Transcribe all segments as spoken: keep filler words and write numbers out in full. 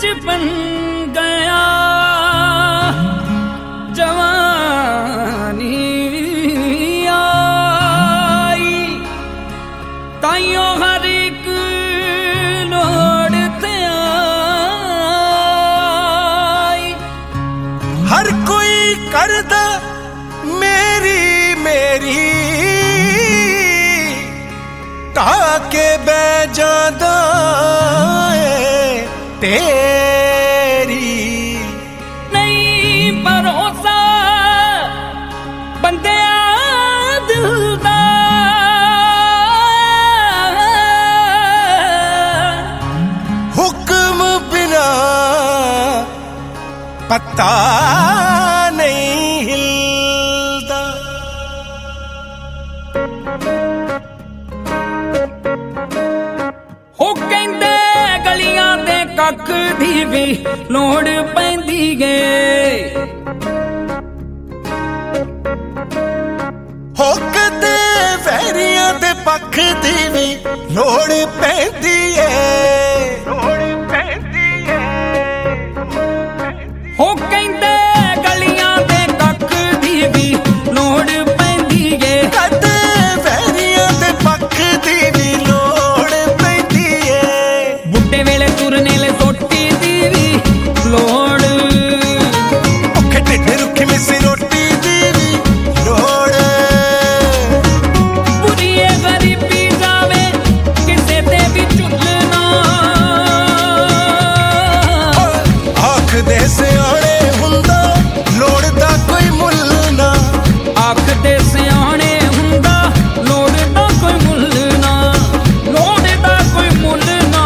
बचपन गया जवानी आई ताइयों हर एक लोड़ ते आई। हर कोई करदा मेरी मेरी ताके बै जादा तेरी नहीं भरोसा बंदे दिल दा हुक्म बिना पता नहीं हिलदा। हो कहंदे गलियां दे कख दी भी लोड़ पैंदी गे हो कदे वैरियां दे पख दी भी लोड़ पैंदी है लोड़ पैंदी है। हो कहंदे गलियां दे कख दी भी लोड़ पैंदी गे कदे वैरियां दे पख दी भी लोड़ पैंदी है। बुड्ढे वेले तुरने ले सोटी दी भी लोड़ औखे ढिड रुखी मिसी रोटी दी भी लोड़ बुरी ए गरीबी जावे किसे ते भी झुलना आख दे सियाणे हुंदा लोड़ दा कोई मुल ना आख दे सियाणे हुंदा लोड़ दा कोई मुल ना लोड़ दा कोई मुल ना।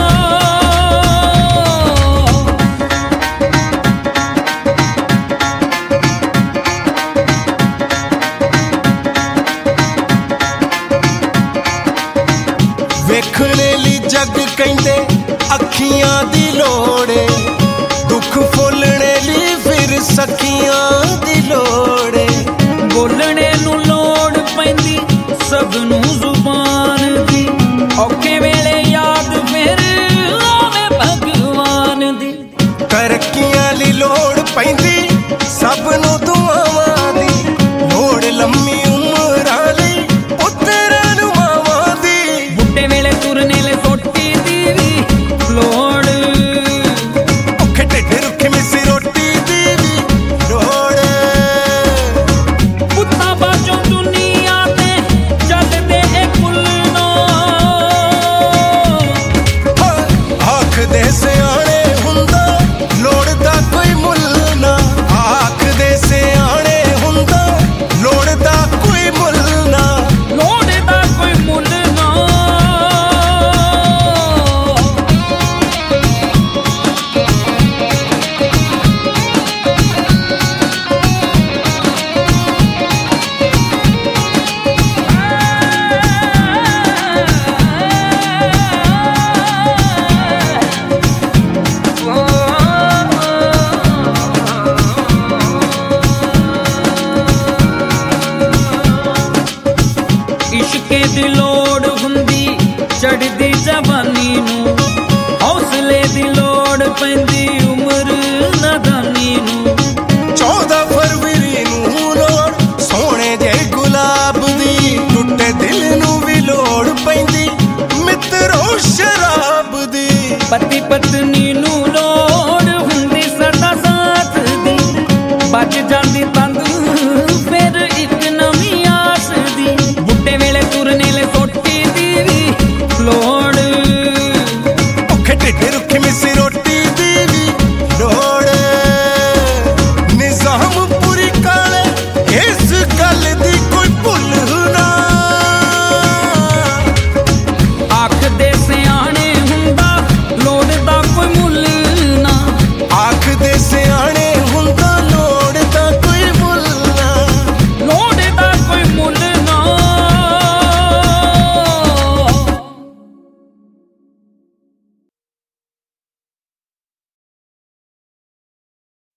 वेखने ली जग कहंदे अखियां दी लोड़ दुख फुलने ली फिर सखियां दी लोड़ बोलने नू लोड़ पैंदी सबनू जुबान दी औखे वेले याद फिर आवे भगवान दी। तरक्कियां ली लोड़ पैंदी सबनू दुआवां दी लोड़ लम्मी उमरां लई पुत्तरां नू मावां दी। बुड्ढे वेले तुरने ले सोटी दी भी लोड़ औखे ढिड रुखी मिसी रोटी दी भी लोड़ पुत्ता बाजों दुनिया ते चलदे ए कुलना आख दे सियाणे हुंदा लोड़ दा कोई मुल ना आख दे सियाणे हुंदा लोड़ दा कोई मुल ना। लोड़ दा कोई मुल ना। इश्के दी लोड़ हुंदी चढ़दी जवानी नू हौसले दी लोड़ पैंदी उम्र नादानी नू। चौदह फरवरी नू लोड़ सोने जे गुलाब दी टुटे दिल नू भी लोड़ पैंदी मित्रो शराब दी। पति